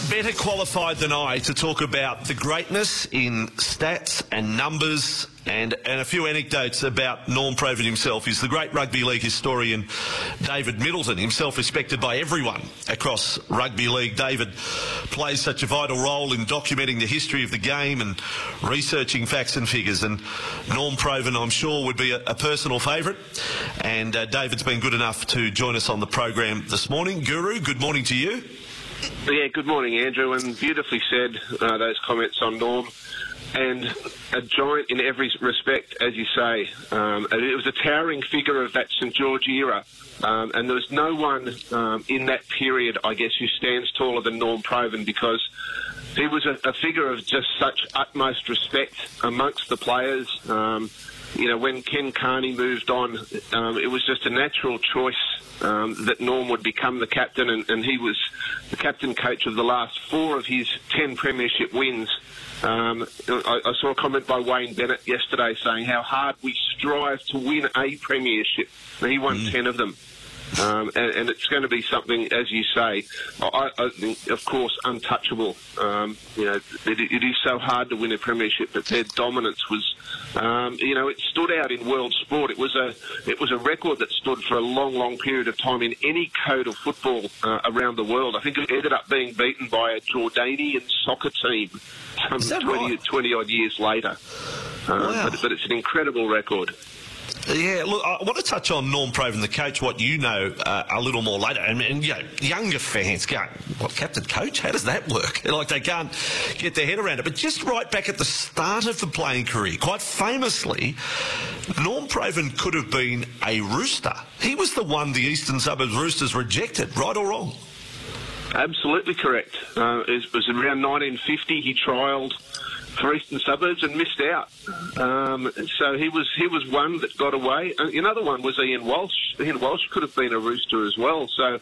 better qualified than I to talk about the greatness in stats and numbers and a few anecdotes about Norm Provan himself is the great rugby league historian David Middleton, himself respected by everyone across rugby league. David plays such a vital role in documenting the history of the game and researching facts and figures, and Norm Provan, I'm sure, would be a personal favourite, and David's been good enough to join us on the program this morning. Guru, good morning to you. Yeah, good morning, Andrew, and beautifully said, those comments on Norm. And a giant in every respect, as you say. It was a towering figure of that St George era, and there was no one in that period, I guess, who stands taller than Norm Provan, because he was a figure of just such utmost respect amongst the players. When Ken Carney moved on, it was just a natural choice that Norm would become the captain, and he was the captain coach of the last 4 of his 10 premiership wins. I saw a comment by Wayne Bennett yesterday saying how hard we strive to win a premiership. And he won 10 of them. And it's going to be something, as you say, I think, of course, untouchable. It is so hard to win a premiership, but their dominance was, it stood out in world sport. It was a record that stood for a long, long period of time in any code of football around the world. I think it ended up being beaten by a Jordanian soccer team some 20 odd years later. Wow. But it's an incredible record. Yeah, look, I want to touch on Norm Provan, the coach, what you know a little more later. And younger fans going, what, captain coach? How does that work? Like, they can't get their head around it. But just right back at the start of the playing career, quite famously, Norm Provan could have been a rooster. He was the one the Eastern Suburbs Roosters rejected, right or wrong? Absolutely correct. It was around 1950 he trialled for Eastern Suburbs and missed out. So he was one that got away. Another one was Ian Walsh. Ian Walsh could have been a rooster as well. So,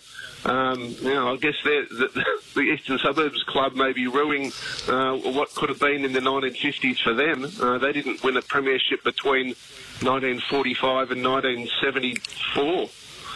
I guess the Eastern Suburbs club may be ruining what could have been in the 1950s for them. They didn't win a premiership between 1945 and 1974.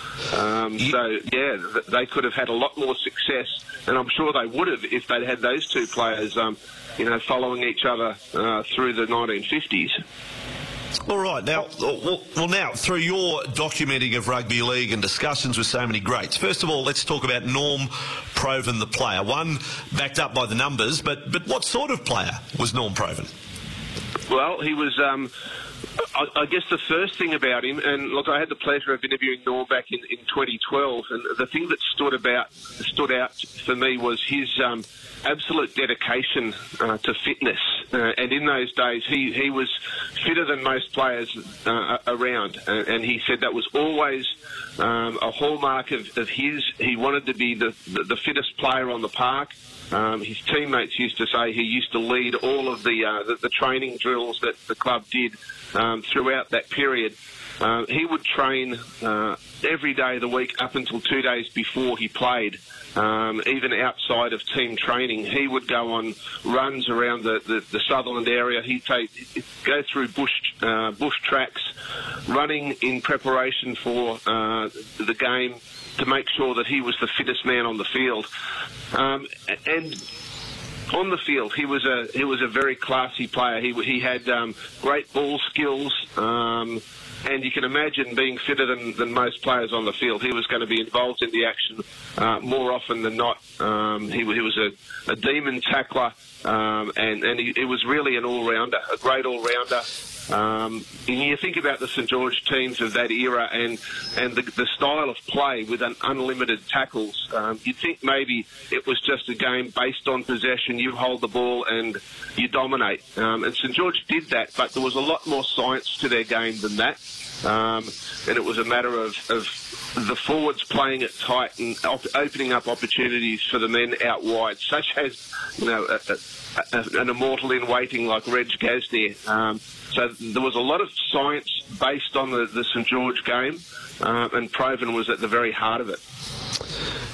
They could have had a lot more success, and I'm sure they would have if they'd had those two players, following each other through the 1950s. All right. Now, now, through your documenting of rugby league and discussions with so many greats, first of all, let's talk about Norm Provan, the player. One, backed up by the numbers, but what sort of player was Norm Provan? Well, he was... I guess the first thing about him, and look, I had the pleasure of interviewing Norm back in 2012, and the thing that stood out for me was his absolute dedication to fitness. And in those days, he was fitter than most players around, and he said that was always a hallmark of his. He wanted to be the fittest player on the park. His teammates used to say he used to lead all of the training drills that the club did throughout that period. He would train every day of the week up until 2 days before he played. Even outside of team training, he would go on runs around the Sutherland area. He'd go through bush tracks, running in preparation for the game to make sure that he was the fittest man on the field. And on the field, he was a very classy player. He had great ball skills, and you can imagine being fitter than most players on the field. He was going to be involved in the action more often than not. He was a demon tackler, and he was really an all-rounder, a great all-rounder. And you think about the St George teams of that era and the style of play with unlimited tackles, you'd think maybe it was just a game based on possession. You hold the ball and you dominate. And St George did that, but there was a lot more science to their game than that. And it was a matter of the forwards playing it tight and opening up opportunities for the men out wide, such as an immortal in waiting like Reg Gasnier. So there was a lot of science based on the St George game, and Provan was at the very heart of it.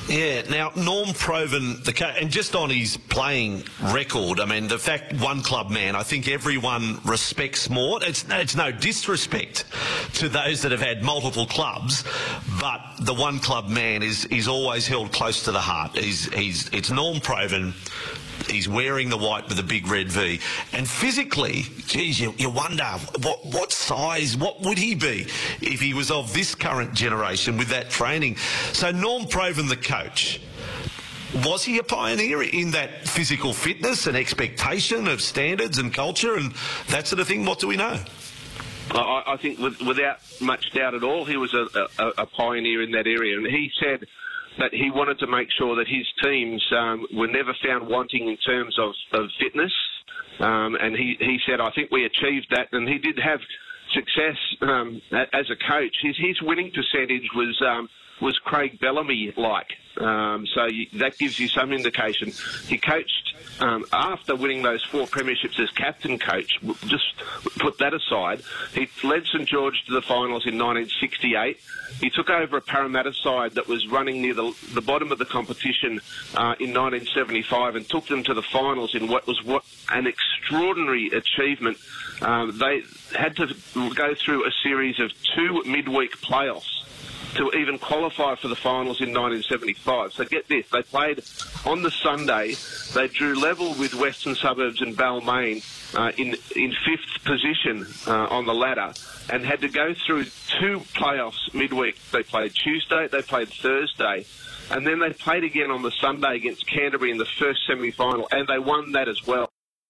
Yeah, now Norm Provan, and just on his playing record, I mean, the fact one club man, I think everyone respects more. It's no disrespect to those that have had multiple clubs, but the one club man is always held close to the heart. It's Norm Provan. He's wearing the white with a big red V. And physically, geez, you wonder what size, what would he be if he was of this current generation with that training? So Norm Provan, the coach, was he a pioneer in that physical fitness and expectation of standards and culture and that sort of thing? What do we know? I think without much doubt at all, he was a pioneer in that area. And he said that he wanted to make sure that his teams were never found wanting in terms of fitness. And he said, I think we achieved that. And he did have success as a coach. His winning percentage was Craig Bellamy-like. So that gives you some indication. He coached after winning those 4 premierships as captain coach. Just put that aside. He led St George to the finals in 1968. He took over a Parramatta side that was running near the bottom of the competition in 1975 and took them to the finals in what an extraordinary achievement. They had to go through a series of 2 midweek playoffs to even qualify for the finals in 1975. So get this, they played on the Sunday, they drew level with Western Suburbs and Balmain in 5th position on the ladder and had to go through 2 playoffs midweek. They played Tuesday, they played Thursday, and then they played again on the Sunday against Canterbury in the first semi-final, and they won that as well.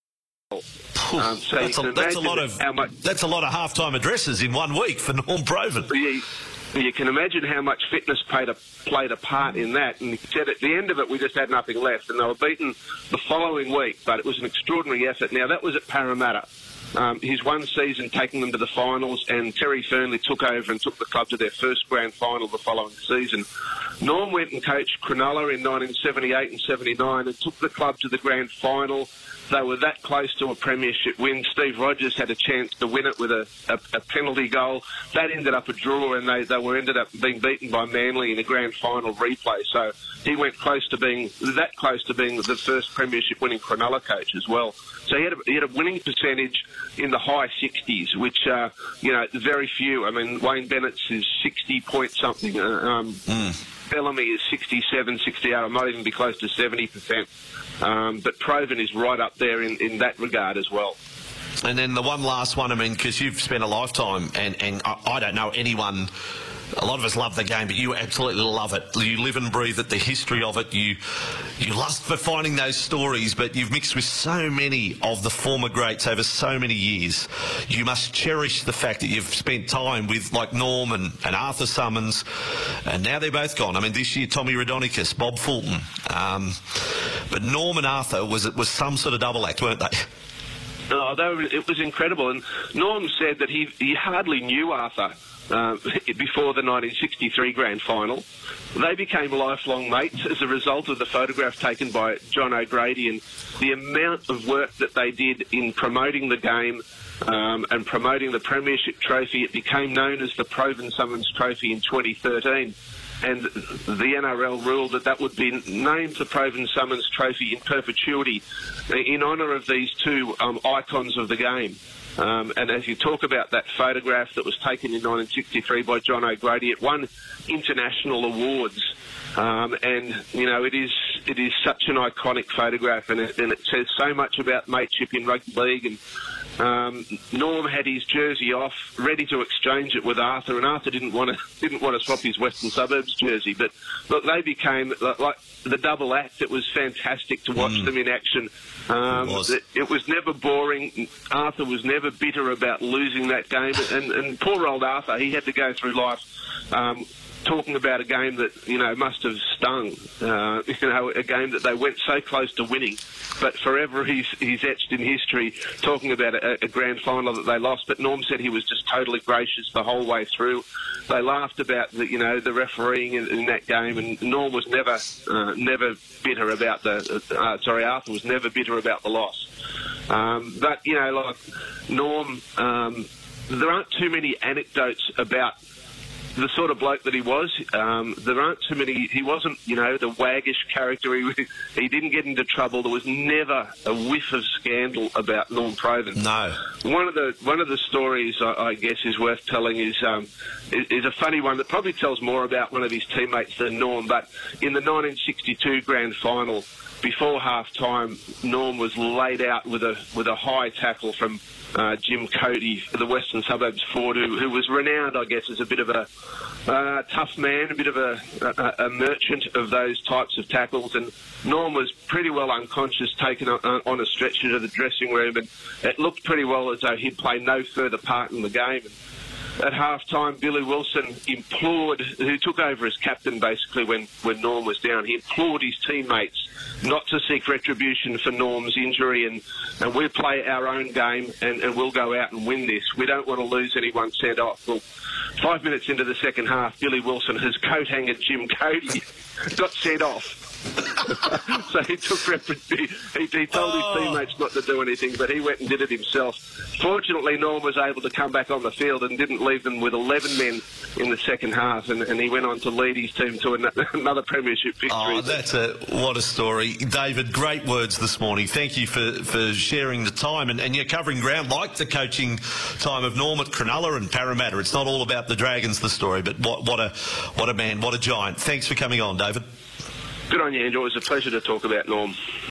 So that's a lot of halftime addresses in 1 week for Norm Provan. You can imagine how much fitness played a part in that. And he said at the end of it, we just had nothing left. And they were beaten the following week, but it was an extraordinary effort. Now, that was at Parramatta. His one season taking them to the finals, and Terry Fernley took over and took the club to their first grand final the following season. Norm went and coached Cronulla in 1978 and 79 and took the club to the grand final. They were that close to a premiership win. Steve Rogers had a chance to win it with a penalty goal. That ended up a draw, and they ended up being beaten by Manly in a grand final replay. So he went close to being the first premiership winning Cronulla coach as well. So he had a winning percentage in the high 60s, which very few. I mean, Wayne Bennett's is 60 point something. Bellamy is 67, 68. I might even be close to 70%. But Provan is right up there in that regard as well. And then the one last one, I mean, because you've spent a lifetime, and I don't know anyone, a lot of us love the game, but you absolutely love it. You live and breathe it, the history of it. You lust for finding those stories, but you've mixed with so many of the former greats over so many years. You must cherish the fact that you've spent time with, like, Norm and Arthur Summons, and now they're both gone. I mean, this year, Tommy Radonicus, Bob Fulton. But Norm and Arthur was some sort of double act, weren't they? No, it was incredible. And Norm said that he hardly knew Arthur before the 1963 grand final. They became lifelong mates as a result of the photograph taken by John O'Grady and the amount of work that they did in promoting the game and promoting the Premiership Trophy. It became known as the Provan Summons Trophy in 2013. And the NRL ruled that would be named the Provan Summons Trophy in perpetuity in honour of these 2 icons of the game. And as you talk about that photograph that was taken in 1963 by John O'Grady, it won international awards. And, it is such an iconic photograph, and it says so much about mateship in rugby league. And Norm had his jersey off, ready to exchange it with Arthur, and Arthur didn't want to swap his Western Suburbs jersey. But look, they became like the double act. It was fantastic to watch them in action. It was never boring. Arthur was never bitter about losing that game, and poor old Arthur, he had to go through life talking about a game that must have stung, a game that they went so close to winning, but forever he's etched in history talking about a grand final that they lost. But Norm said he was just totally gracious the whole way through. They laughed about the refereeing in that game, and Norm was never bitter about Arthur was never bitter about the loss. But like Norm, there aren't too many anecdotes about the sort of bloke that he was. There aren't too many. He wasn't, the waggish character. He didn't get into trouble. There was never a whiff of scandal about Norm Provan. No. One of the stories I guess is worth telling is a funny one that probably tells more about one of his teammates than Norm. But in the 1962 grand final, before half-time, Norm was laid out with a high tackle from Jim Cody, the Western Suburbs forward, who was renowned, I guess, as a bit of a tough man, a bit of a merchant of those types of tackles. And Norm was pretty well unconscious, taken on a stretcher to the dressing room, and it looked pretty well as though he'd play no further part in the game. And at half-time, Billy Wilson who took over as captain basically when Norm was down, he implored his teammates not to seek retribution for Norm's injury, and we'll play our own game and we'll go out and win this. We don't want to lose anyone sent off. Well, 5 minutes into the second half, Billy Wilson, his coat hanger Jim Cody, got sent off. So he took he told his teammates not to do anything, but he went and did it himself. Fortunately, Norm was able to come back on the field and didn't leave them with 11 men in the second half, and he went on to lead his team to another premiership victory. Oh, what a story. David, great words this morning. Thank you for sharing the time, and you're covering ground like the coaching time of Norm at Cronulla and Parramatta. It's not all about the Dragons, the story, but what a man, what a giant. Thanks for coming on, David. Good on you, Andrew. It was a pleasure to talk about Norm.